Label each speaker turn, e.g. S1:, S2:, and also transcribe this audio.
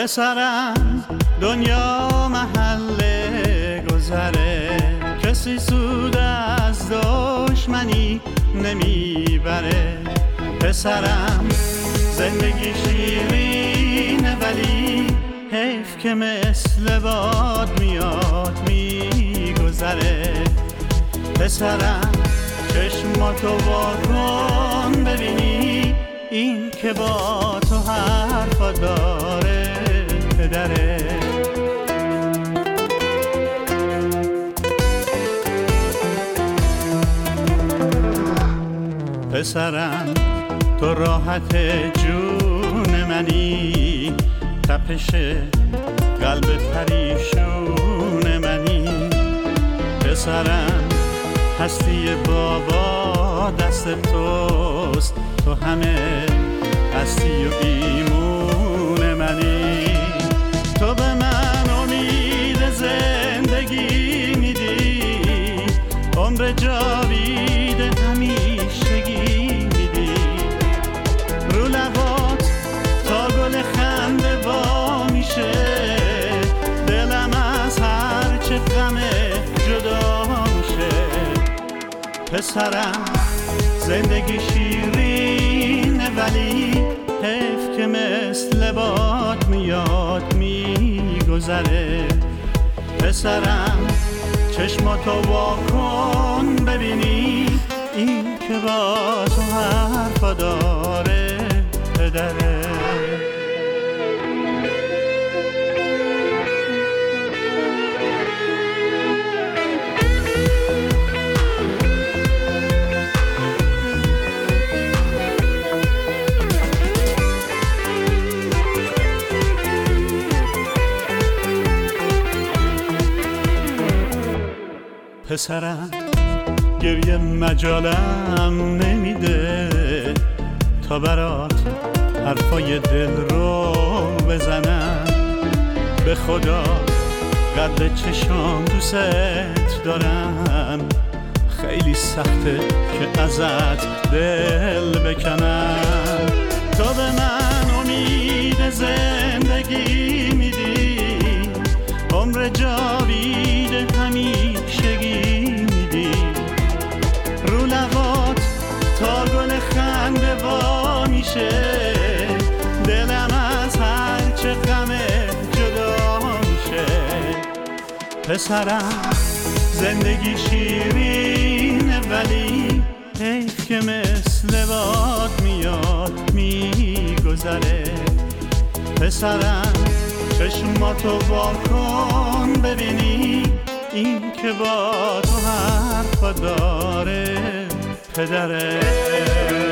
S1: پسرم دنیا محل گذره، کسی سود از دشمنی نمیبره. پسرم زندگی شیرینه ولی حیف که مثل باد میاد میگذره. پسرم چشماتو واکن ببینی این که با تو حرفا داره پدره. پسرم تو راحت جون منی، تپش قلب پریشون منی. پسرم هستی بابا دست توست، تو همه هستی و ایمون منی. تو به من امید زندگی میدی، عمر جاوید همیشگی میدی. رو لبات تا گل خنده وا میشه، دلم از هر چه غم جدا میشه. پسرم زندگی شیرینه ولی حیف که مثل باد میاد میگذره. پسرم چشماتو واکن ببینی این که با تو حرفا داره پدره. پسرم گریه مجالم نمیده تا برات حرفای دل رو بزنم. به خدا قد چشام دوست دارم، خیلی سخته که ازت دل بکنم. تو به من امید زندگی میدی، عمر جاوید همیشگی میدی. رو لبات تا گل خنده وا میشه، دلم از هر چه غم جدا میشه. پسرم زندگی شیرینه ولی حیف که مثل باد میاد میگذره. پسرم چشماتو واکن ببینی این که با تو حرفا داره پدره.